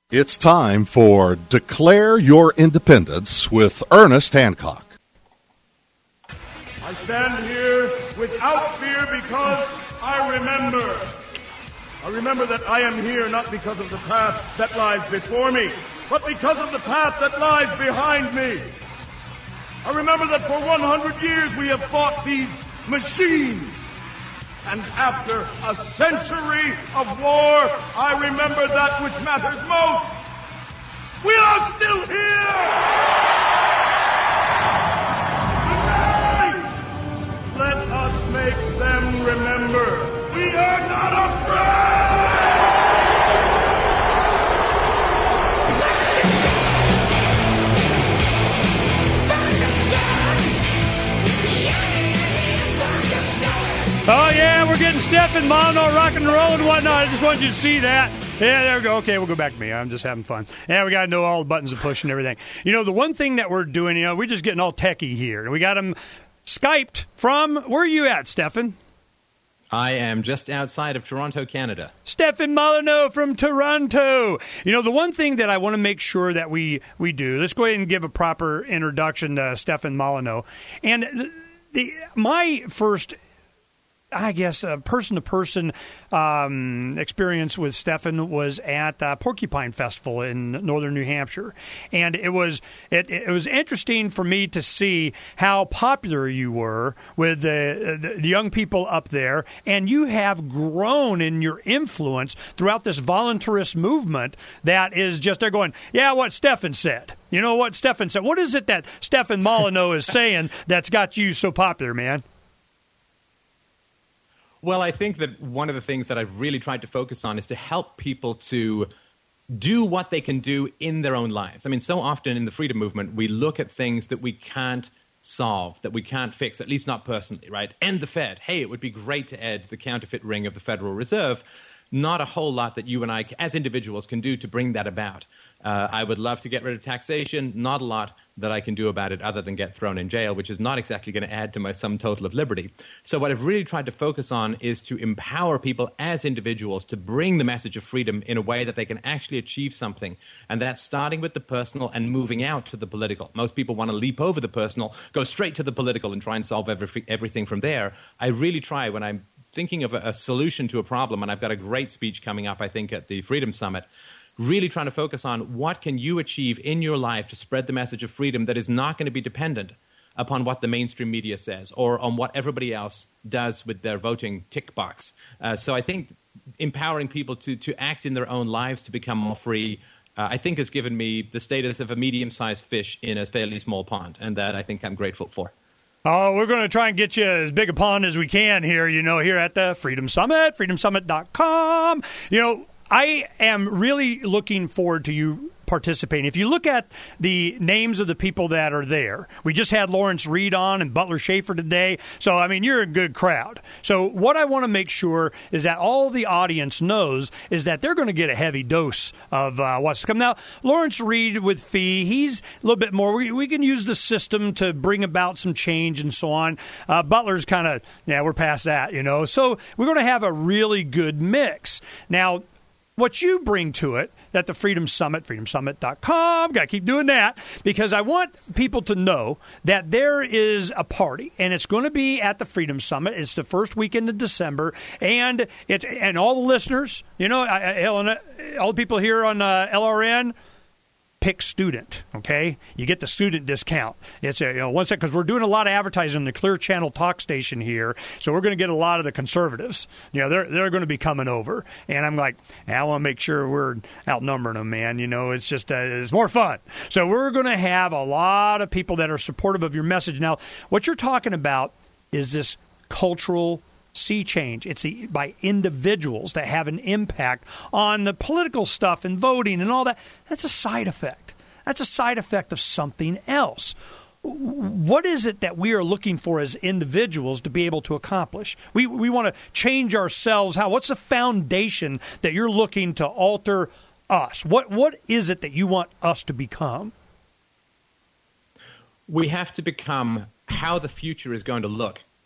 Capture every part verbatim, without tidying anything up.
It's time for Declare Your Independence with Ernest Hancock. I stand here without fear because I remember. I remember that I am here not because of the path that lies before me, but because of the path that lies behind me. I remember that for one hundred years we have fought these machines. And after a century of war, I remember that which matters most. We are still here! Tonight, let us make them remember. We are not afraid! Oh, yeah, we're getting Stefan Molyneux rock and roll and whatnot. I just wanted you to see that. Yeah, there we go. Okay, we'll go back to me. I'm just having fun. Yeah, we got to know all the buttons to push and everything. You know, the one thing that we're doing, you know, we're just getting all techie here. We got them Skyped from, where are you at, Stefan? I am just outside of Toronto, Canada. Stefan Molyneux from Toronto. You know, the one thing that I want to make sure that we, we do, let's go ahead and give a proper introduction to Stefan Molyneux. And the, the, my first I guess, a person-to-person um, experience with Stefan was at uh, Porcupine Festival in northern New Hampshire, and it was it, it was interesting for me to see how popular you were with the, the, the young people up there, and you have grown in your influence throughout this voluntarist movement that is just they're going, yeah, what Stefan said. You know what Stefan said. What is it that Stefan Molyneux is saying that's got you so popular, man? Well, I think that one of the things that I've really tried to focus on is to help people to do what they can do in their own lives. I mean, so often in the freedom movement, we look at things that we can't solve, that we can't fix, at least not personally, right? End the Fed. Hey, it would be great to end the counterfeit ring of the Federal Reserve. Not a whole lot that you and I, as individuals, can do to bring that about. Uh, I would love to get rid of taxation. Not a lot that I can do about it other than get thrown in jail, which is not exactly going to add to my sum total of liberty. So what I've really tried to focus on is to empower people as individuals to bring the message of freedom in a way that they can actually achieve something. And that's starting with the personal and moving out to the political. Most people want to leap over the personal, go straight to the political and try and solve every, everything from there. I really try when I'm thinking of a, a solution to a problem, and I've got a great speech coming up, I think, at the Freedom Summit, really trying to focus on what can you achieve in your life to spread the message of freedom that is not going to be dependent upon what the mainstream media says or on what everybody else does with their voting tick box. Uh, so I think empowering people to, to act in their own lives to become more free, uh, I think has given me the status of a medium-sized fish in a fairly small pond, and that I think I'm grateful for. Oh, we're going to try and get you as big a pond as we can here, you know, here at the Freedom Summit, freedom summit dot com. You know, I am really looking forward to you participating. If you look at the names of the people that are there, we just had Lawrence Reed on and Butler Schaefer today. So, I mean, you're a good crowd. So what I want to make sure is that all the audience knows is that they're going to get a heavy dose of uh, what's to come. Now, Lawrence Reed with Fee, he's a little bit more. We, we can use the system to bring about some change and so on. Uh, Butler's kind of, yeah, we're past that, you know. So we're going to have a really good mix. Now, what you bring to it at the Freedom Summit, freedom summit dot com, got to keep doing that, because I want people to know that there is a party, and it's going to be at the Freedom Summit. It's the first weekend of December, and it's and all the listeners, you know, I, I, all the people here on uh, L R N, pick student, okay? You get the student discount. It's a, you know, one second, because we're doing a lot of advertising on the Clear Channel talk station here, so we're going to get a lot of the conservatives. You know, they're they're going to be coming over, and I'm like, I want to make sure we're outnumbering them, man. You know, it's just uh, it's more fun. So we're going to have a lot of people that are supportive of your message. Now, what you're talking about is this cultural sea change. It's the, by individuals that have an impact on the political stuff and voting and all that. That's a side effect. That's a side effect of something else. What is it that we are looking for as individuals to be able to accomplish? We we want to change ourselves. How? What's the foundation that you're looking to alter us? What What is it that you want us to become? We have to become how the future is going to look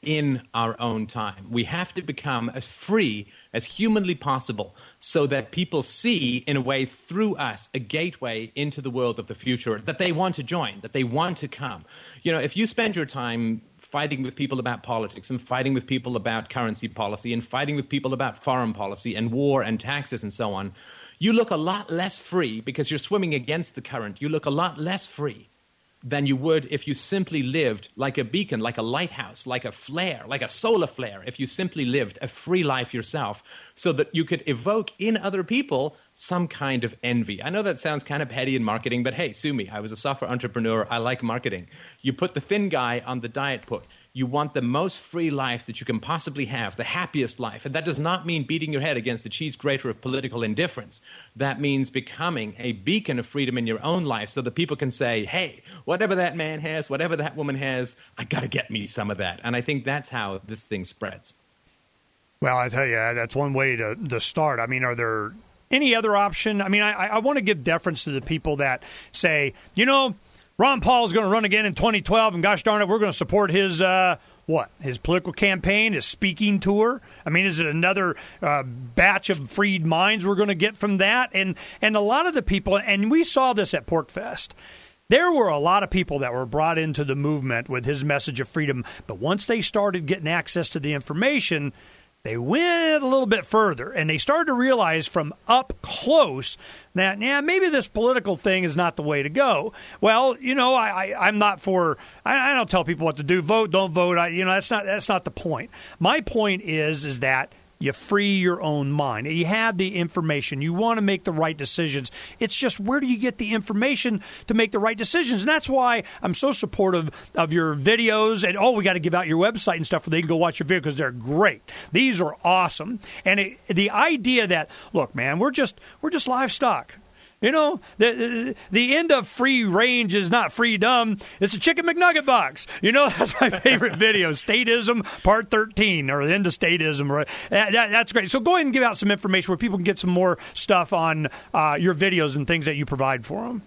in our own time. We have to become as free as humanly possible so that people see, in a way, through us, a gateway into the world of the future that they want to join, that they want to come. You know, if you spend your time fighting with people about politics and fighting with people about currency policy and fighting with people about foreign policy and war and taxes and so on, you look a lot less free because you're swimming against the current. You look a lot less free than you would if you simply lived like a beacon, like a lighthouse, like a flare, like a solar flare, if you simply lived a free life yourself so that you could evoke in other people some kind of envy. I know that sounds kind of petty in marketing, but hey, sue me. I was a software entrepreneur. I like marketing. You put the thin guy on the diet put. You want the most free life that you can possibly have, the happiest life. And that does not mean beating your head against the cheese grater of political indifference. That means becoming a beacon of freedom in your own life so that people can say, hey, whatever that man has, whatever that woman has, I got to get me some of that. And I think that's how this thing spreads. Well, I tell you, that's one way to, to start. I mean, are there any other option? I mean, I, I want to give deference to the people that say, you know, Ron Paul is going to run again in twenty twelve, and gosh darn it, we're going to support his, uh, what, his political campaign, his speaking tour? I mean, is it another uh, batch of freed minds we're going to get from that? And and a lot of the people, and we saw this at PorcFest, there were a lot of people that were brought into the movement with his message of freedom, but once they started getting access to the information, they went a little bit further, and they started to realize from up close that, yeah, maybe this political thing is not the way to go. Well, you know, I, I, I'm not for I, – I don't tell people what to do. Vote, don't vote. I, you know, that's not that's not the point. My point is is that you free your own mind. You have the information. You want to make the right decisions. It's just where do you get the information to make the right decisions? And that's why I'm so supportive of your videos. And, oh, we got to give out your website and stuff where they can go watch your video because they're great. These are awesome. And it, the idea that, look, man, we're just we're just livestock. You know, the the end of free range is not freedom. It's a chicken McNugget box. You know, that's my favorite video, Statism Part thirteen, or the end of statism. Right? That, that, that's great. So go ahead and give out some information where people can get some more stuff on uh, your videos and things that you provide for them.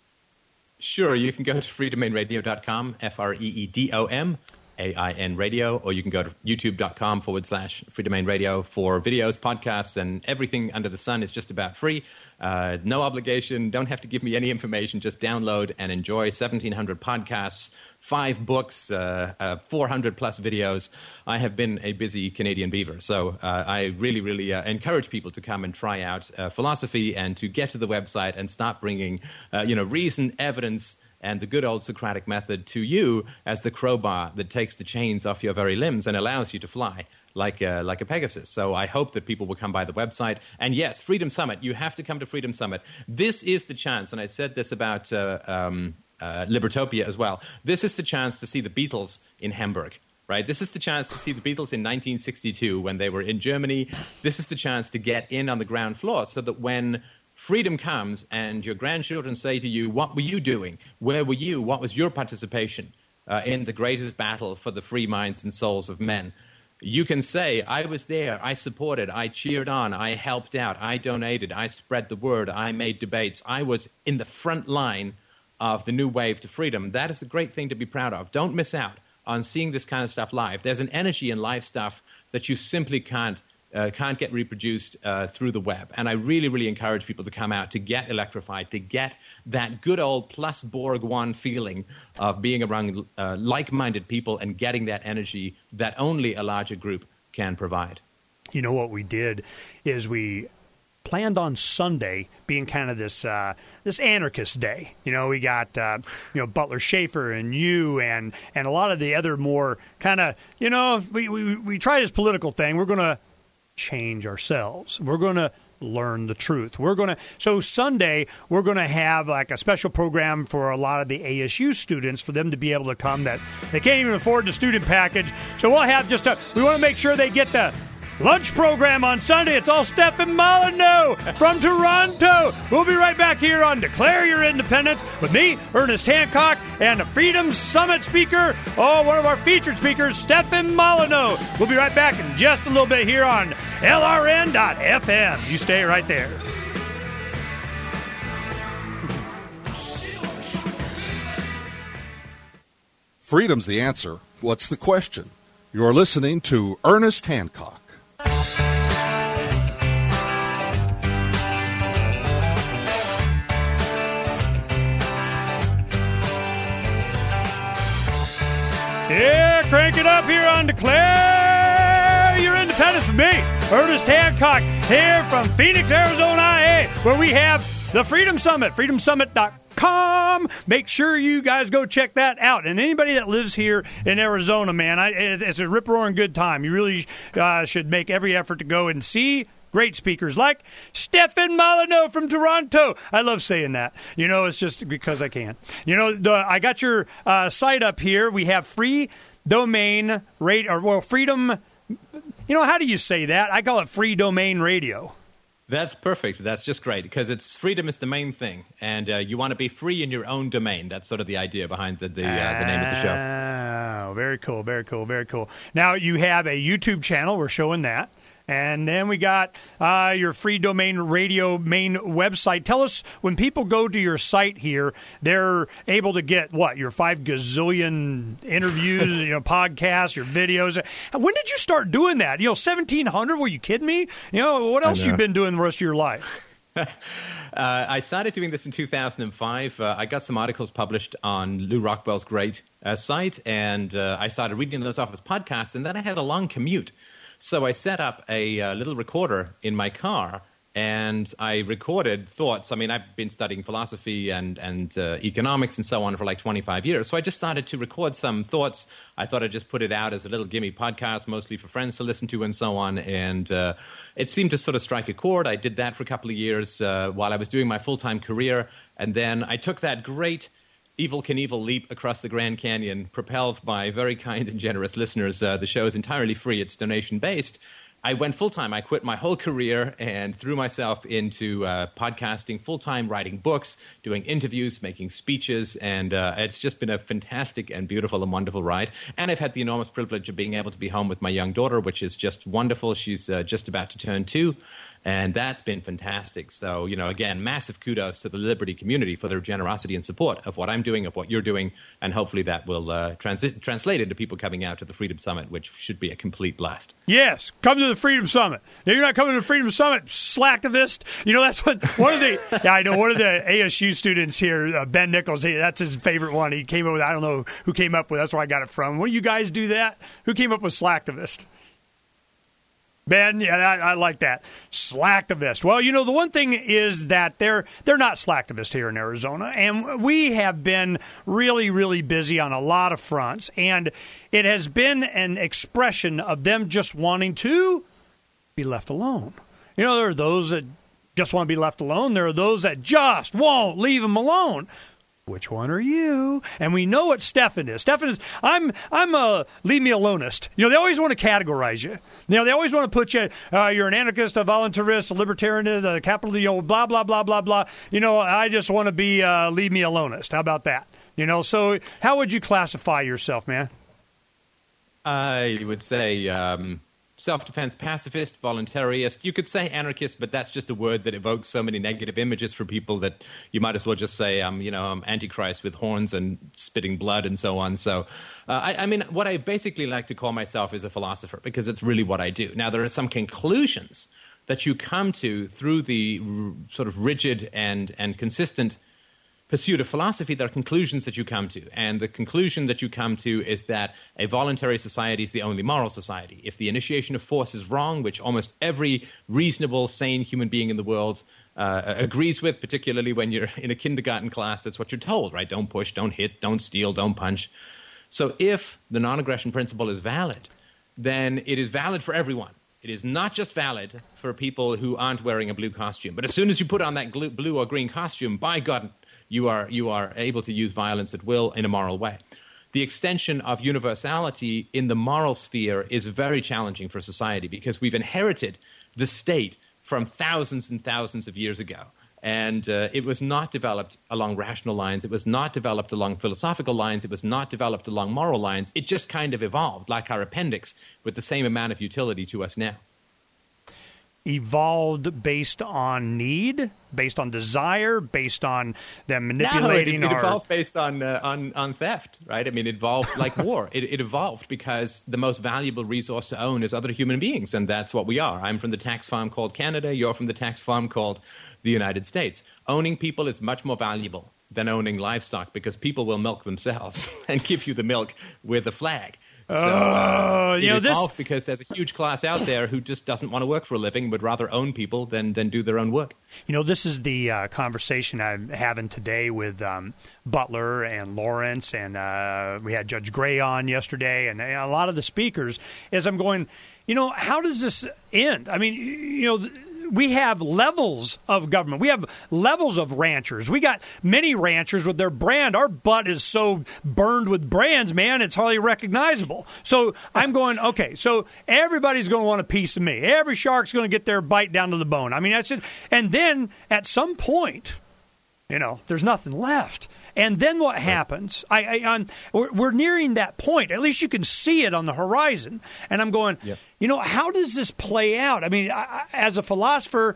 Sure. You can go to freedomain radio dot com, F R E E D O M. A I N radio, or you can go to youtube.com forward slash Freedomain Radio for videos, podcasts, and everything under the sun is just about free. Uh, no obligation. Don't have to give me any information. Just download and enjoy seventeen hundred podcasts, five books, uh, uh, four hundred plus videos. I have been a busy Canadian beaver, so uh, I really, really uh, encourage people to come and try out uh, philosophy and to get to the website and start bringing, uh, you know, reason, evidence, and the good old Socratic method to you as the crowbar that takes the chains off your very limbs and allows you to fly like a, like a Pegasus. So I hope that people will come by the website. And yes, Freedom Summit. You have to come to Freedom Summit. This is the chance, and I said this about uh, um, uh, Libertopia as well. This is the chance to see the Beatles in Hamburg. Right? This is the chance to see the Beatles in nineteen sixty-two when they were in Germany. This is the chance to get in on the ground floor so that when freedom comes and your grandchildren say to you, what were you doing? Where were you? What was your participation uh, in the greatest battle for the free minds and souls of men? You can say, I was there, I supported, I cheered on, I helped out, I donated, I spread the word, I made debates. I was in the front line of the new wave to freedom. That is a great thing to be proud of. Don't miss out on seeing this kind of stuff live. There's an energy in live stuff that you simply can't Uh, can't get reproduced uh, through the web. And I really, really encourage people to come out, to get electrified, to get that good old plus Borg one feeling of being around uh, like-minded people and getting that energy that only a larger group can provide. You know what we did is we planned on Sunday being kind of this uh, this anarchist day. You know, we got uh, you know Butler Schaefer and you and and a lot of the other more kind of, you know, we we we try this political thing. We're going to change ourselves. We're going to learn the truth. We're going to, so Sunday, we're going to have like a special program for a lot of the A S U students for them to be able to come that they can't even afford the student package. So we'll have just a, we want to make sure they get the lunch program on Sunday. It's all Stefan Molyneux from Toronto. We'll be right back here on Declare Your Independence with me, Ernest Hancock, and the Freedom Summit speaker, oh, one of our featured speakers, Stefan Molyneux. We'll be right back in just a little bit here on L R N dot F M. You stay right there. Freedom's the answer. What's the question? You're listening to Ernest Hancock. Yeah, crank it up here on Declare Your Independence with me, Ernest Hancock, here from Phoenix, Arizona, I A, where we have the Freedom Summit, freedom summit dot com. Make sure you guys go check that out. And anybody that lives here in Arizona, man, I, it's a rip-roaring good time. You really uh, should make every effort to go and see great speakers like Stefan Molyneux from Toronto. I love saying that. You know, it's just because I can. You know, the, I got your uh, site up here. We have free domain rate, or well, freedom. You know, how do you say that? I call it free domain radio. That's perfect. That's just great because it's freedom is the main thing, and uh, you want to be free in your own domain. That's sort of the idea behind the the, uh, the name of the show. Oh, very cool, very cool, very cool. Now you have a YouTube channel. We're showing that. And then we got uh, your free domain radio main website. Tell us, when people go to your site here, they're able to get, what, your five gazillion interviews, you know, podcasts, your videos. When did you start doing that? You know, seventeen hundred? Were you kidding me? You know, what else you been doing the rest of your life? uh, I started doing this in two thousand five. Uh, I got some articles published on Lou Rockwell's great uh, site, and uh, I started reading those off as podcasts, and then I had a long commute. So I set up a uh, little recorder in my car, and I recorded thoughts. I mean, I've been studying philosophy and, and uh, economics and so on for like twenty-five years. So I just started to record some thoughts. I thought I'd just put it out as a little gimme podcast, mostly for friends to listen to and so on. And uh, it seemed to sort of strike a chord. I did that for a couple of years uh, while I was doing my full-time career. And then I took that great Evel Knievel leap across the Grand Canyon, propelled by very kind and generous listeners. Uh, the show is entirely free. It's donation-based. I went full-time. I quit my whole career and threw myself into uh, podcasting full-time, writing books, doing interviews, making speeches, and uh, it's just been a fantastic and beautiful and wonderful ride. And I've had the enormous privilege of being able to be home with my young daughter, which is just wonderful. She's uh, just about to turn two. And that's been fantastic. So, you know, again, massive kudos to the Liberty community for their generosity and support of what I'm doing, of what you're doing, and hopefully that will uh, transi- translate into people coming out to the Freedom Summit, which should be a complete blast. Yes, come to the Freedom Summit. Now, you're not coming to the Freedom Summit, slacktivist. You know, that's what one of the, yeah, I know, one of the A S U students here, uh, Ben Nichols, he, that's his favorite one. He came up with, I don't know who came up with, that's where I got it from. What do you guys do that? Who came up with slacktivist? Ben, yeah, I, I like that. Slacktivist. Well, you know, the one thing is that they're they're not slacktivists here in Arizona, and we have been really, really busy on a lot of fronts, and it has been an expression of them just wanting to be left alone. You know, there are those that just want to be left alone. There are those that just won't leave them alone. Which one are you? And we know what Stefan is. Stefan is, I'm I'm a leave me alonist. You know, they always want to categorize you. You know, they always want to put you, uh, you're an anarchist, a voluntarist, a libertarian, a capital, you know, blah, blah, blah, blah, blah. You know, I just want to be uh, leave me alonist. How about that? You know, so how would you classify yourself, man? I would say um, self-defense pacifist, voluntarist. You could say anarchist, but that's just a word that evokes so many negative images for people that you might as well just say, um, you know, I'm Antichrist with horns and spitting blood and so on. So, uh, I, I mean, what I basically like to call myself is a philosopher because it's really what I do. Now, there are some conclusions that you come to through the r- sort of rigid and, and consistent pursuit of philosophy. There are conclusions that you come to, and the conclusion that you come to is that a voluntary society is the only moral society. If the initiation of force is wrong, which almost every reasonable, sane human being in the world uh, agrees with, particularly when you're in a kindergarten class, that's what you're told, right? Don't push, don't hit, don't steal, don't punch. So if the non-aggression principle is valid, then it is valid for everyone. It is not just valid for people who aren't wearing a blue costume. But as soon as you put on that blue or green costume, by God, You are you are able to use violence at will in a moral way. The extension of universality in the moral sphere is very challenging for society because we've inherited the state from thousands and thousands of years ago. And uh, it was not developed along rational lines. It was not developed along philosophical lines. It was not developed along moral lines. It just kind of evolved, like our appendix, with the same amount of utility to us now. evolved based on need, based on desire, based on them manipulating no, it, it our... evolved based on, uh, on on theft, right? I mean, it evolved like war. It, it evolved because the most valuable resource to own is other human beings, and that's what we are. I'm from the tax farm called Canada. You're from the tax farm called the United States. Owning people is much more valuable than owning livestock because people will milk themselves and give you the milk with a flag. So, uh, uh, you know, this because there's a huge class out there who just doesn't want to work for a living, would rather own people than than do their own work. You know, this is the uh, conversation I'm having today with um, Butler and Lawrence, and uh, we had Judge Gray on yesterday, and a lot of the speakers. As I'm going, you know, how does this end? I mean, you know. We have levels of government. We have levels of ranchers. We got many ranchers with their brand. Our butt is so burned with brands, man, it's hardly recognizable. So I'm going, okay, so everybody's going to want a piece of me. Every shark's going to get their bite down to the bone. I mean, that's it. And then at some point, you know, there's nothing left. And then what happens? I, I, I'm, we're, we're nearing that point. At least you can see it on the horizon. And I'm going, yep. you know, how does this play out? I mean, I, as a philosopher,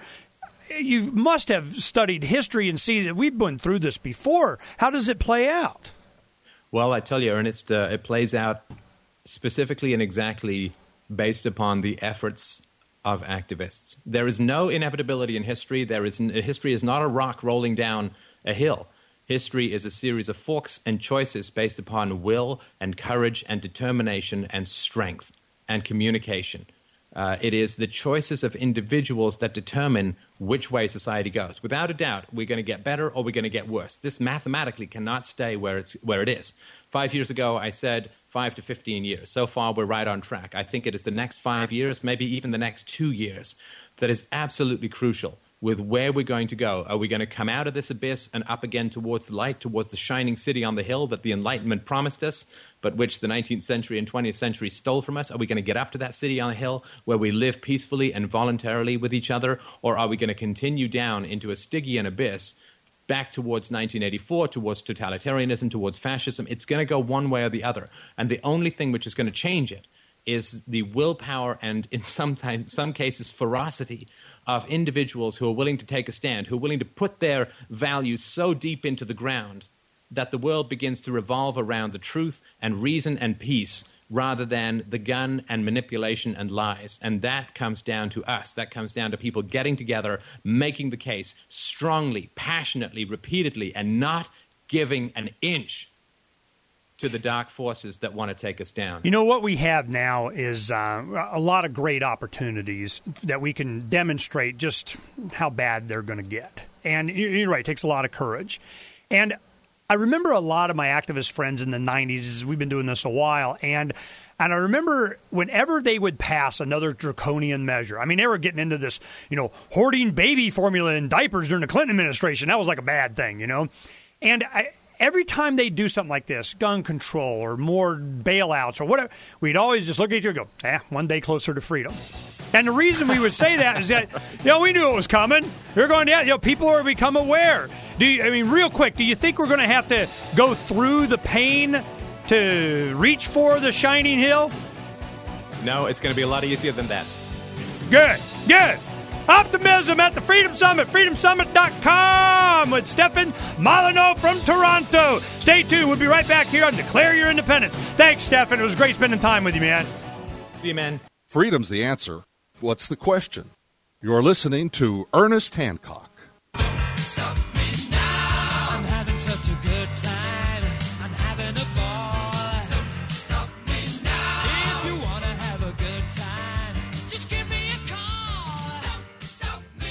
you must have studied history and see that we've been through this before. How does it play out? Well, I tell you, Ernest, uh, it plays out specifically and exactly based upon the efforts of activists. There is no inevitability in history. There is history is not a rock rolling down a hill. History is a series of forks and choices based upon will and courage and determination and strength and communication. Uh, it is the choices of individuals that determine which way society goes. Without a doubt, we're going to get better or we're going to get worse. This mathematically cannot stay where it's where it is. Five years ago, I said five to fifteen years. So far, we're right on track. I think it is the next five years, maybe even the next two years, that is absolutely crucial with where we're going to go. Are we going to come out of this abyss and up again towards the light, towards the shining city on the hill that the Enlightenment promised us, but which the nineteenth century and twentieth century stole from us? Are we going to get up to that city on the hill where we live peacefully and voluntarily with each other? Or are we going to continue down into a Stygian abyss, back towards nineteen eighty-four, towards totalitarianism, towards fascism? It's going to go one way or the other. And the only thing which is going to change it is the willpower and, in some, time, some cases, ferocity of individuals who are willing to take a stand, who are willing to put their values so deep into the ground that the world begins to revolve around the truth and reason and peace rather than the gun and manipulation and lies. And that comes down to us. That comes down to people getting together, making the case strongly, passionately, repeatedly, and not giving an inch to the dark forces that want to take us down. You know, what we have now is uh, a lot of great opportunities that we can demonstrate just how bad they're going to get. And you're right, it takes a lot of courage. And I remember a lot of my activist friends in the nineties, we've been doing this a while, and and I remember whenever they would pass another draconian measure, I mean, they were getting into this, you know, hoarding baby formula in diapers during the Clinton administration. That was like a bad thing, you know. And I... Every time they do something like this, gun control or more bailouts or whatever, we'd always just look at each other and go, eh, one day closer to freedom. And the reason we would say that is that, you know, we knew it was coming. We were going, yeah, you know, people are become aware. Do you, I mean, real quick, do you think we're going to have to go through the pain to reach for the shining hill? No, it's going to be a lot easier than that. Good, good. Optimism at the Freedom Summit, freedom summit dot com with Stefan Molyneux from Toronto. Stay tuned. We'll be right back here on Declare Your Independence. Thanks, Stefan. It was great spending time with you, man. See you, man. Freedom's the answer. What's the question? You're listening to Ernest Hancock. Don't stop me now. I'm having such a good time. I'm having a ball. Don't stop me now. If you want to have a good time, just give me a call. Don't stop me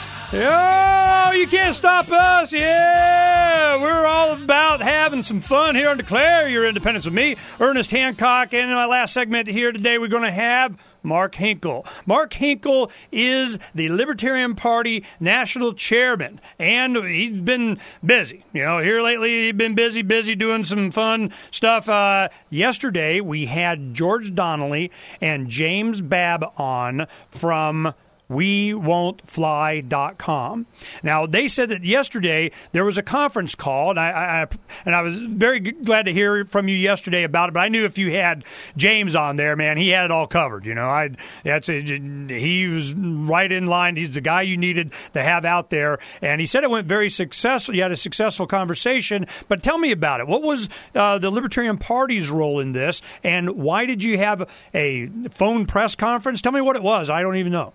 now. Yo, you can't stop us. Yeah, we're all about having some fun here on Declare Your Independence with me, Ernest Hancock. And in my last segment here today, we're going to have Mark Hinkle. Mark Hinkle is the Libertarian Party national chairman, and he's been busy. You know, here lately, he's been busy, busy doing some fun stuff. Uh, yesterday, we had George Donnelly and James Babb on from we won't fly dot com. Now, they said that yesterday there was a conference call, and I, I and I was very glad to hear from you yesterday about it, but I knew if you had James on there, man, he had it all covered. You know, I that's a, he was right in line. He's the guy you needed to have out there, and he said it went very successful. You had a successful conversation, but tell me about it. What was uh, the Libertarian Party's role in this, and why did you have a phone press conference? Tell me what it was. I don't even know.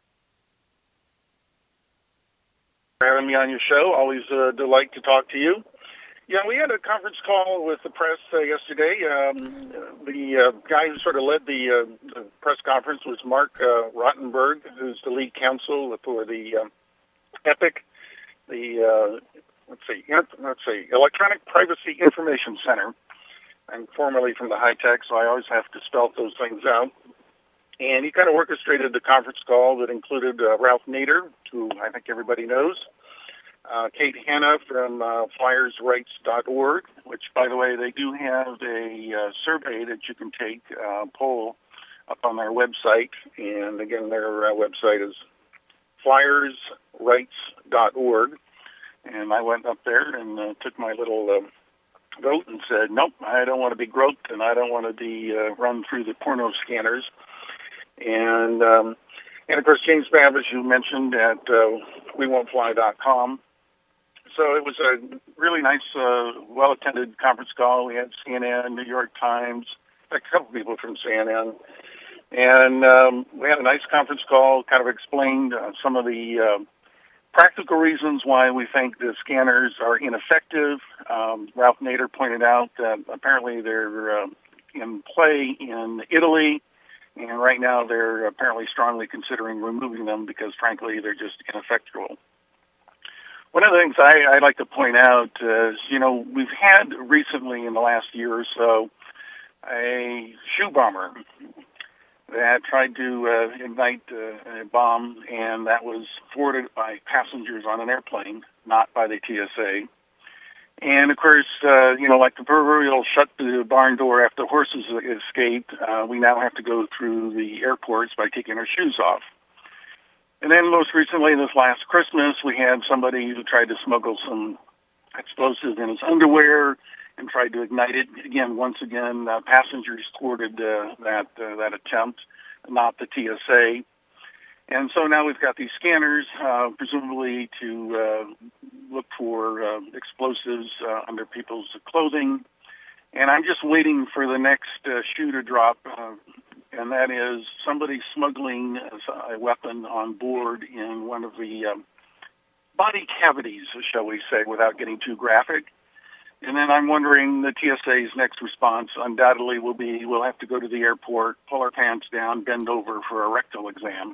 Having me on your show. Always a delight to talk to you. Yeah, we had a conference call with the press uh, yesterday. Um, the uh, guy who sort of led the, uh, the press conference was Mark uh, Rottenberg, who's the lead counsel for the um, EPIC, the uh, let's see, let's see, Electronic Privacy Information Center. I'm formerly from the high tech, so I always have to spell those things out. And he kind of orchestrated the conference call that included uh, Ralph Nader, who I think everybody knows, uh, Kate Hanna from uh, flyers rights dot org, which, by the way, they do have a uh, survey that you can take, uh, poll up on their website. And, again, their uh, website is flyers rights dot org. And I went up there and uh, took my little uh, vote and said, nope, I don't want to be groped and I don't want to be uh, run through the porno scanners. And, um, and of course, James Babish, you mentioned at uh, we won't fly dot com. So it was a really nice, uh, well-attended conference call. We had C N N, New York Times, a couple people from C N N. And um, we had a nice conference call, kind of explained uh, some of the uh, practical reasons why we think the scanners are ineffective. Um, Ralph Nader pointed out that apparently they're uh, in play in Italy. And right now they're apparently strongly considering removing them because, frankly, they're just ineffectual. One of the things I, I like to point out is, you know, we've had recently in the last year or so a shoe bomber that tried to uh, ignite uh, a bomb, and that was forwarded by passengers on an airplane, not by the T S A. And, of course, uh, you know, like the proverbial shut the barn door after the horses escaped, uh, we now have to go through the airports by taking our shoes off. And then most recently, this last Christmas, we had somebody who tried to smuggle some explosives in his underwear and tried to ignite it. Again, once again, uh, passengers thwarted uh, that, uh, that attempt, not the T S A. And so now we've got these scanners, uh, presumably to uh, look for uh, explosives uh, under people's clothing. And I'm just waiting for the next uh, shoe to drop, uh, and that is somebody smuggling a weapon on board in one of the um, body cavities, shall we say, without getting too graphic. And then I'm wondering the T S A's next response undoubtedly will be we'll have to go to the airport, pull our pants down, bend over for a rectal exam.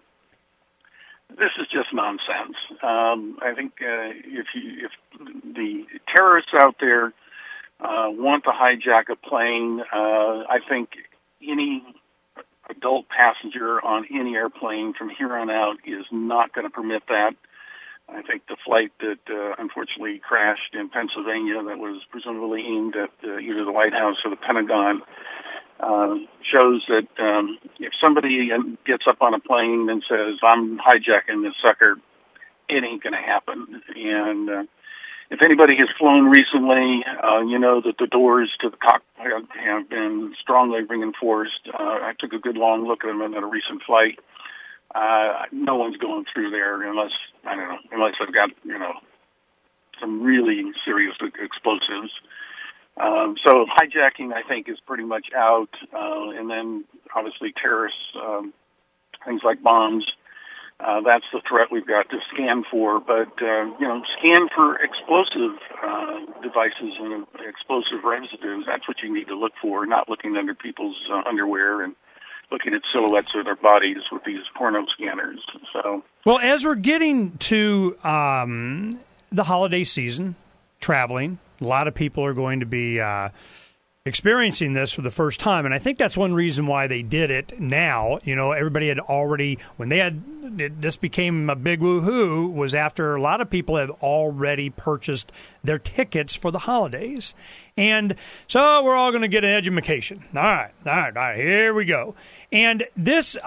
This is just nonsense. Um, I think uh, if you, if the terrorists out there uh, want to hijack a plane, uh, I think any adult passenger on any airplane from here on out is not going to permit that. I think the flight that uh, unfortunately crashed in Pennsylvania that was presumably aimed at uh, either the White House or the Pentagon Uh, shows that um, if somebody gets up on a plane and says, I'm hijacking this sucker, it ain't going to happen. And uh, if anybody has flown recently, uh, you know that the doors to the cockpit have been strongly reinforced. Uh, I took a good long look at them at a recent flight. Uh, no one's going through there unless, I don't know, unless they've got, you know, some really serious explosives. Um, so hijacking, I think, is pretty much out. Uh, and then, obviously, terrorists, um, things like bombs, uh, that's the threat we've got to scan for. But, uh, you know, scan for explosive uh, devices and explosive residues. That's what you need to look for, not looking under people's uh, underwear and looking at silhouettes of their bodies with these porno scanners. So, well, as we're getting to um, the holiday season, traveling, a lot of people are going to be uh, experiencing this for the first time, and I think that's one reason why they did it now. You know, everybody had already, when they had, it, this became a big woohoo, was after a lot of people had already purchased their tickets for the holidays. And so we're all going to get an education. All right, all right, all right, here we go. And this, I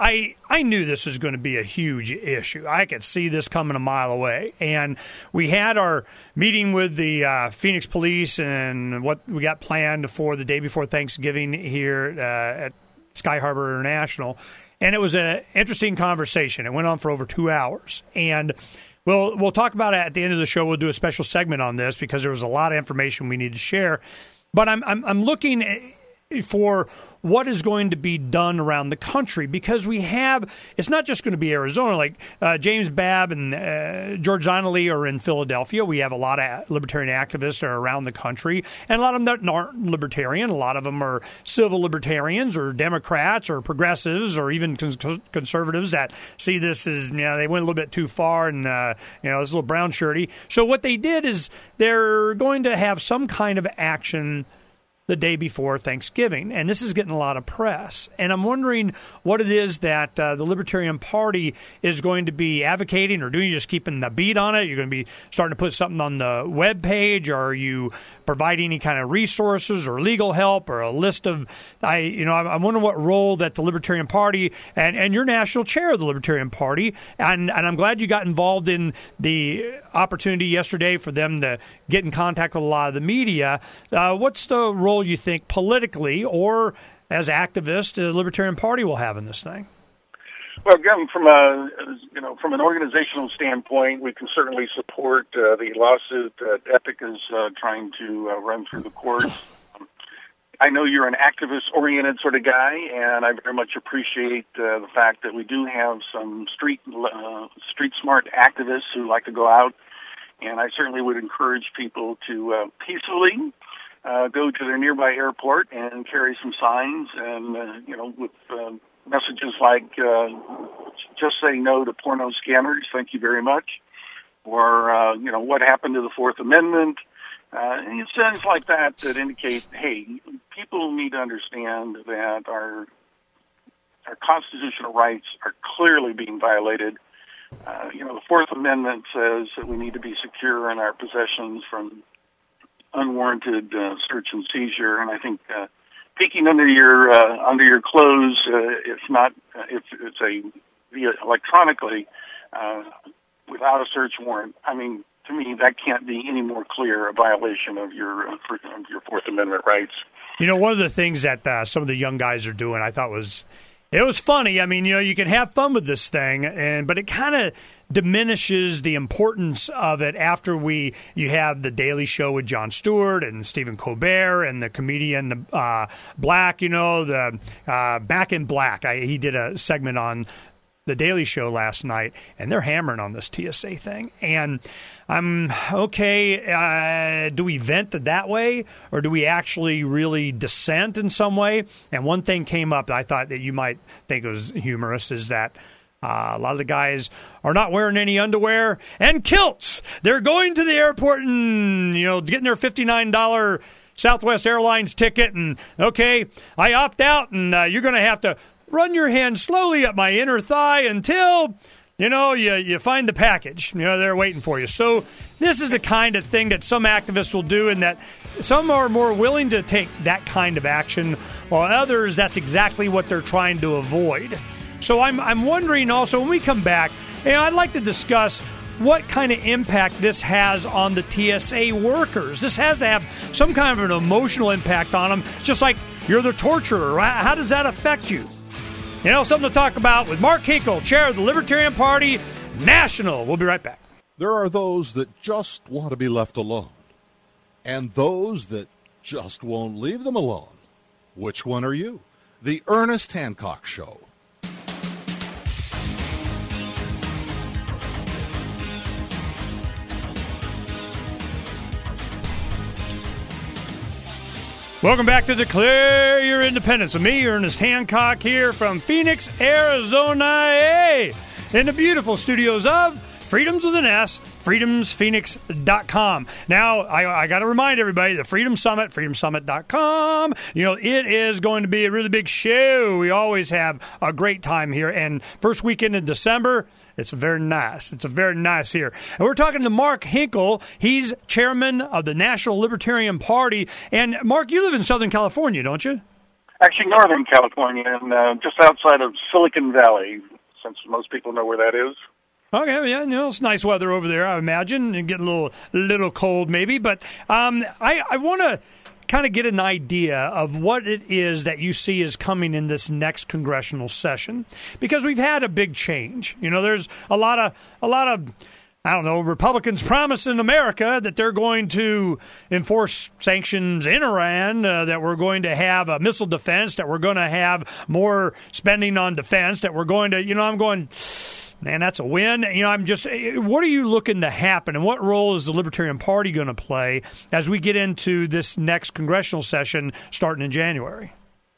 I knew this was going to be a huge issue. I could see this coming a mile away. And we had our meeting with the uh, Phoenix Police and what we got planned for the day before Thanksgiving here uh, at Sky Harbor International. And it was an interesting conversation. It went on for over two hours. And we'll, we'll talk about it at the end of the show. We'll do a special segment on this because there was a lot of information we need to share. But I'm I'm, I'm looking for what is going to be done around the country, because we have, it's not just going to be Arizona. Like uh, James Babb and uh, George Donnelly are in Philadelphia. We have a lot of libertarian activists that are around the country, and a lot of them that aren't libertarian. A lot of them are civil libertarians or Democrats or progressives or even cons- conservatives that see this as, you know, they went a little bit too far and, uh, you know, it's a little brown shirty. So what they did is they're going to have some kind of action the day before Thanksgiving, and this is getting a lot of press. And I'm wondering what it is that uh, the Libertarian Party is going to be advocating or doing. You just keeping the beat on it? You're going to be starting to put something on the web page? Or are you providing any kind of resources or legal help or a list of? I you know I'm wondering what role that the Libertarian Party and and you're national chair of the Libertarian Party, and and I'm glad you got involved in the opportunity yesterday for them to get in contact with a lot of the media. Uh, what's the role you think politically or as activists the Libertarian Party will have in this thing? Well, again, from a you know from an organizational standpoint, we can certainly support uh, the lawsuit that Epic is uh, trying to uh, run through the courts. Um, I know you're an activist-oriented sort of guy, and I very much appreciate uh, the fact that we do have some street uh, street smart activists who like to go out, and I certainly would encourage people to uh, peacefully uh, go to their nearby airport and carry some signs, and uh, you know with uh, messages like, uh, just say no to porno scanners, thank you very much, or, uh, you know, what happened to the Fourth Amendment, uh, and things like that that indicate, hey, people need to understand that our our constitutional rights are clearly being violated. Uh, you know, the Fourth Amendment says that we need to be secure in our possessions from unwarranted uh, search and seizure, and I think uh, peeking under your uh, under your clothes, uh, if not, uh, if it's a via electronically uh, without a search warrant, I mean, to me, that can't be any more clear a violation of your uh, of your Fourth Amendment rights. You know, one of the things that uh, some of the young guys are doing, I thought was. It was funny. I mean, you know, you can have fun with this thing, and but it kind of diminishes the importance of it after we you have the Daily Show with Jon Stewart and Stephen Colbert and the comedian uh, Black. You know, the uh, Back in Black. I, he did a segment on the Daily Show last night, and they're hammering on this T S A thing. And I'm okay. Uh, do we vent it that way, or do we actually really dissent in some way? And one thing came up that I thought that you might think was humorous is that uh, a lot of the guys are not wearing any underwear and kilts. They're going to the airport and you know getting their fifty-nine dollars Southwest Airlines ticket, and okay, I opt out, and uh, you're going to have to run your hand slowly up my inner thigh until, you know, you, you find the package. You know, they're waiting for you. So this is the kind of thing that some activists will do, and that some are more willing to take that kind of action, while others, that's exactly what they're trying to avoid. So I'm I'm wondering also, when we come back, you know, I'd like to discuss what kind of impact this has on the T S A workers. This has to have some kind of an emotional impact on them, just like you're the torturer. How does that affect you? You know, something to talk about with Mark Hinkle, chair of the Libertarian Party National. We'll be right back. There are those that just want to be left alone, and those that just won't leave them alone. Which one are you? The Ernest Hancock Show. Welcome back to Declare Your Independence. With me, Ernest Hancock, here from Phoenix, Arizona, hey, in the beautiful studios of Freedoms with an S, freedoms phoenix dot com. Now, I, I got to remind everybody, the Freedom Summit, freedom summit dot com, you know, it is going to be a really big show. We always have a great time here. And first weekend in December, it's very nice. It's a very nice here. And we're talking to Mark Hinkle. He's chairman of the National Libertarian Party. And, Mark, you live in Southern California, don't you? Actually, Northern California, and uh, just outside of Silicon Valley. since most people know where that is. Okay, yeah, you know, it's nice weather over there, I imagine. And get a little, little cold maybe. But um, I, I want to kind of get an idea of what it is that you see is coming in this next congressional session, because we've had a big change. You know, there's a lot of a lot of I don't know, Republicans promise in America that they're going to enforce sanctions in Iran, uh, that we're going to have a missile defense, that we're going to have more spending on defense, that we're going to, you know, I'm going, man, that's a win. You know, I'm just, what are you looking to happen, and what role is the Libertarian Party going to play as we get into this next congressional session starting in January?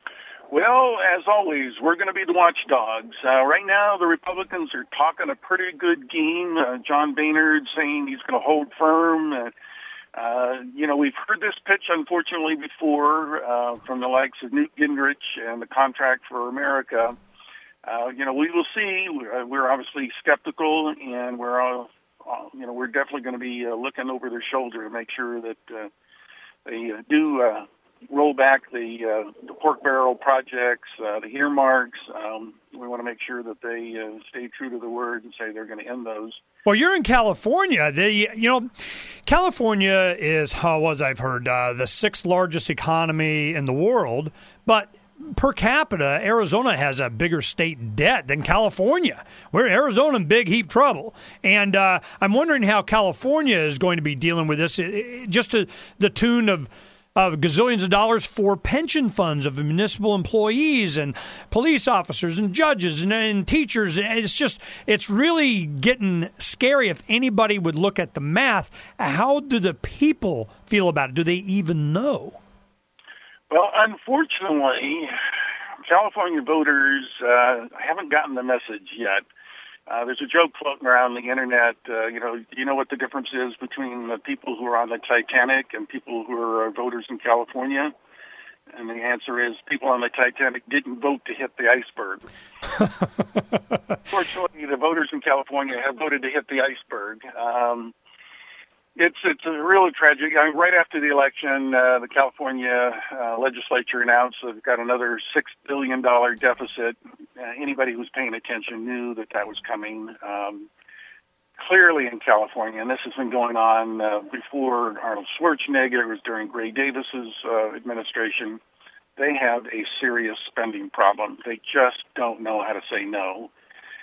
Well, as always, we're going to be the watchdogs. Uh, right now, the Republicans are talking a pretty good game. Uh, John Boehner saying he's going to hold firm. Uh, uh, you know, we've heard this pitch, unfortunately, before uh, from the likes of Newt Gingrich and the Contract for America. Uh, you know, we will see. We're, we're obviously skeptical, and we're, uh, uh, you know, we're definitely going to be uh, looking over their shoulder to make sure that uh, they uh, do uh, roll back the, uh, the pork barrel projects, uh, the earmarks. Um, we want to make sure that they uh, stay true to the word and say they're going to end those. Well, you're in California. The you know, California is, how was I've heard, uh, the sixth largest economy in the world, but per capita, Arizona has a bigger state debt than California. We're Arizona in big heap trouble. And uh, I'm wondering how California is going to be dealing with this, just to the tune of of gazillions of dollars for pension funds of municipal employees and police officers and judges and, and teachers. It's just, it's really getting scary. If anybody would look at the math, how do the people feel about it? Do they even know? Well, unfortunately, California voters uh, haven't gotten the message yet. Uh, there's a joke floating around the internet. Uh, you know, do you know what the difference is between the people who are on the Titanic and people who are voters in California? And the answer is people on the Titanic didn't vote to hit the iceberg. Fortunately, the voters in California have voted to hit the iceberg. Um, It's it's a really tragic. I mean, right after the election, uh, the California uh, legislature announced they've got another six billion dollars deficit. Uh, anybody who's paying attention knew that that was coming. Um, clearly in California, and this has been going on uh, before Arnold Schwarzenegger, it was during Gray Davis's uh, administration. They have a serious spending problem. They just don't know how to say no.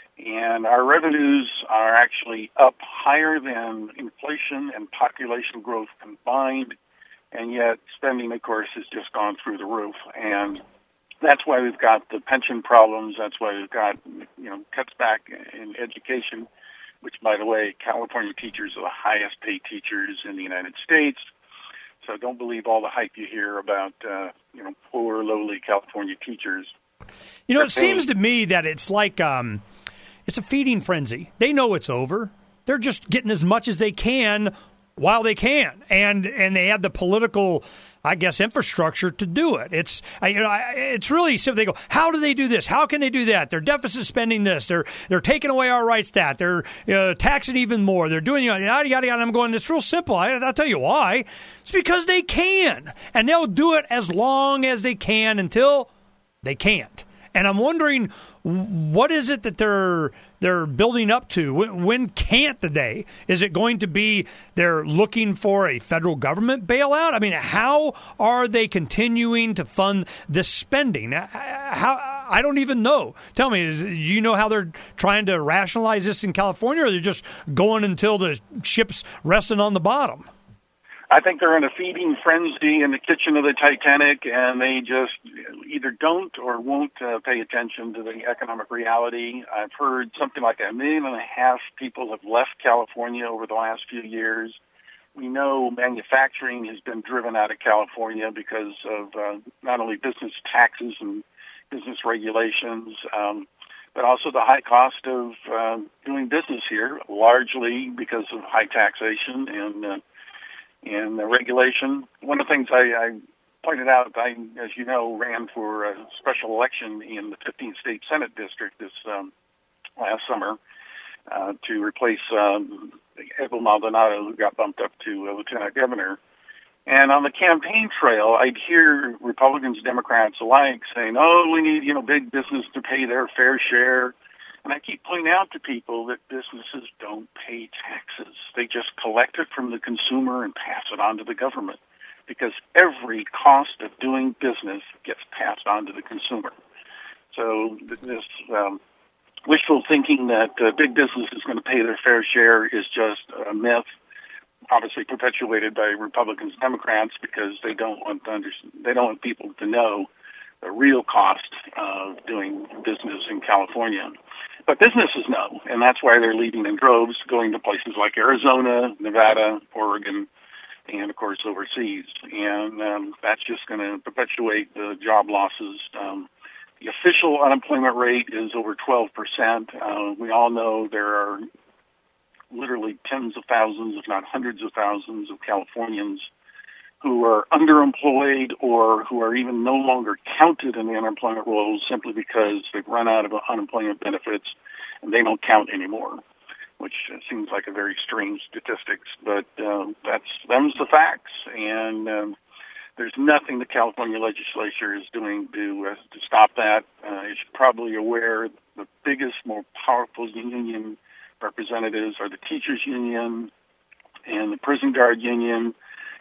And our revenues are actually up higher than inflation and population growth combined, and yet spending, of course, has just gone through the roof. And that's why we've got the pension problems. That's why we've got, you know, cuts back in education, which, by the way, California teachers are the highest paid teachers in the United States. So don't believe all the hype you hear about, uh, you know, poor, lowly California teachers. You know, it seems to me that it's like um, it's a feeding frenzy. They know it's over. They're just getting as much as they can while they can, and and they have the political, I guess, infrastructure to do it. It's I, you know, I, it's really simple. They go, how do they do this? How can they do that? They're deficit spending this. They're they're taking away our rights. That they're you know, taxing even more. They're doing you know, yada yada yada. I'm going. It's real simple. I, I'll tell you why. It's because they can, and they'll do it as long as they can until they can't. And I'm wondering, what is it that they're they're building up to? When, when can't they? Is it going to be they're looking for a federal government bailout? I mean, how are they continuing to fund this spending? How I don't even know. Tell me, is, do you know how they're trying to rationalize this in California, or they're just going until the ship's resting on the bottom? I think they're in a feeding frenzy in the kitchen of the Titanic, and they just either don't or won't uh, pay attention to the economic reality. I've heard something like a million and a half people have left California over the last few years. We know manufacturing has been driven out of California because of uh, not only business taxes and business regulations, um, but also the high cost of uh, doing business here, largely because of high taxation and uh, and the regulation. One of the things I, I pointed out, I, as you know, ran for a special election in the fifteenth State Senate District this um, last summer uh, to replace um, Edwin Maldonado, who got bumped up to uh, lieutenant governor. And on the campaign trail, I'd hear Republicans, Democrats alike saying, oh, we need, you know, big business to pay their fair share. And I keep pointing out to people that businesses don't pay taxes. They just collect it from the consumer and pass it on to the government, because every cost of doing business gets passed on to the consumer. So this um, wishful thinking that uh, big business is going to pay their fair share is just a myth, obviously perpetuated by Republicans and Democrats, because they don't want to under, they don't want people to know the real cost of doing business in California. But businesses know, and that's why they're leaving in droves, going to places like Arizona, Nevada, Oregon, and, of course, overseas. And um, that's just going to perpetuate the job losses. Um, the official unemployment rate is over twelve percent. Uh, we all know there are literally tens of thousands, if not hundreds of thousands, of Californians who are underemployed or who are even no longer counted in the unemployment rolls simply because they've run out of unemployment benefits and they don't count anymore, which seems like a very strange statistics, but uh, that's them's the facts. And um, there's nothing the California legislature is doing to uh, to stop that. Uh, as you're probably aware, the biggest, more powerful union representatives are the teachers union and the prison guard union,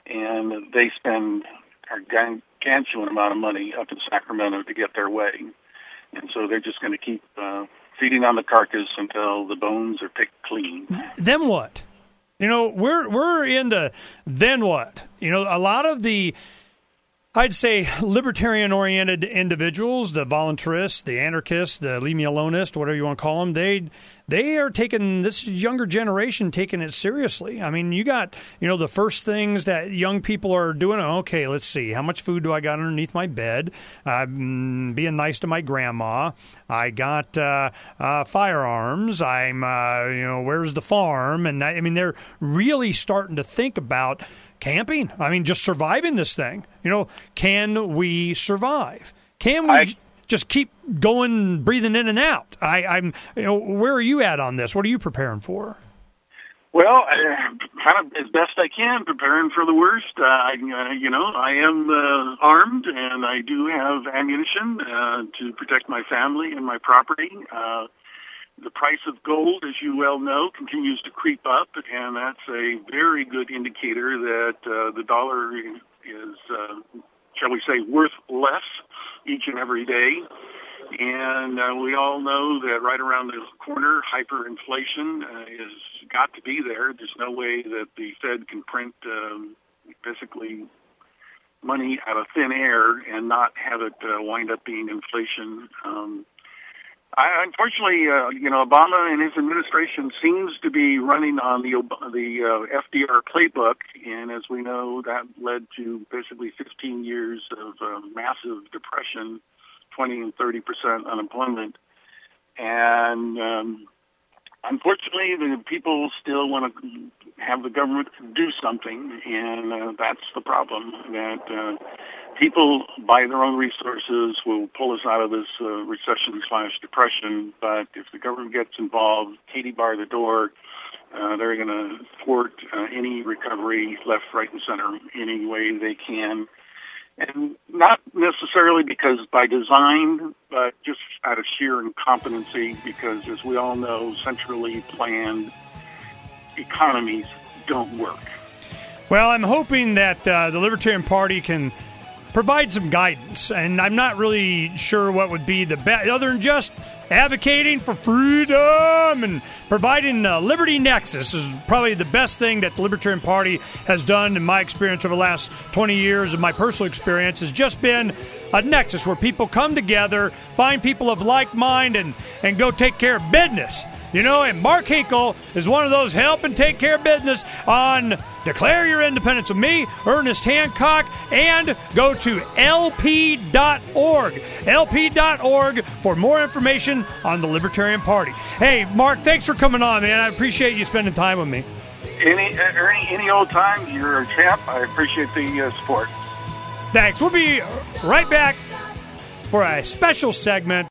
and they spend a gargantuan amount of money up in Sacramento to get their way. And so they're just going to keep uh, feeding on the carcass until the bones are picked clean. Then what? You know, we're we're in the then what? You know, a lot of the, I'd say, libertarian-oriented individuals, the voluntarists, the anarchists, the leave-me-aloneists, whatever you want to call them, they they are taking, this younger generation taking it seriously. I mean, you got, you know, the first things that young people are doing, okay, let's see, how much food do I got underneath my bed? I'm being nice to my grandma. I got uh, uh, firearms. I'm, uh, you know, where's the farm? And, I, I mean, they're really starting to think about camping. I mean, just surviving this thing. You know, can we survive? Can we I, just keep going, breathing in and out? I, I'm, you know, where are you at on this? What are you preparing for? Well, I, kind of as best I can, preparing for the worst. Uh, I, uh, you know, I am uh, armed, and I do have ammunition uh, to protect my family and my property. Uh, The price of gold, as you well know, continues to creep up, and that's a very good indicator that uh, the dollar is, uh, shall we say, worth less each and every day. And uh, we all know that right around the corner, hyperinflation uh, is got to be there. There's no way that the Fed can print um, basically money out of thin air and not have it uh, wind up being inflation. Um, I, unfortunately, uh, you know, Obama and his administration seems to be running on the the uh, F D R playbook, and as we know, that led to basically fifteen years of uh, massive depression, twenty and thirty percent unemployment, and um, unfortunately, the people still want to have the government do something, and uh, that's the problem. That uh, people, by their own resources, will pull us out of this uh, recession slash depression. But if the government gets involved, Katie bar the door, uh, they're going to thwart uh, any recovery left, right, and center any way they can. And not necessarily because by design, but just out of sheer incompetency, because as we all know, centrally planned economies don't work. Well, I'm hoping that uh, the Libertarian Party can provide some guidance, and I'm not really sure what would be the best, other than just advocating for freedom and providing a Liberty Nexus is probably the best thing that the Libertarian Party has done in my experience over the last twenty years of my personal experience has just been a nexus where people come together, find people of like mind, and, and go take care of business. You know, and Mark Hinkle is one of those helping take care of business on Declare Your Independence with me, Ernest Hancock, and go to L P dot org. L P dot org for more information on the Libertarian Party. Hey, Mark, thanks for coming on, man. I appreciate you spending time with me. Any, Ernie, any old time, you're a champ. I appreciate the uh, support. Thanks. We'll be right back for a special segment.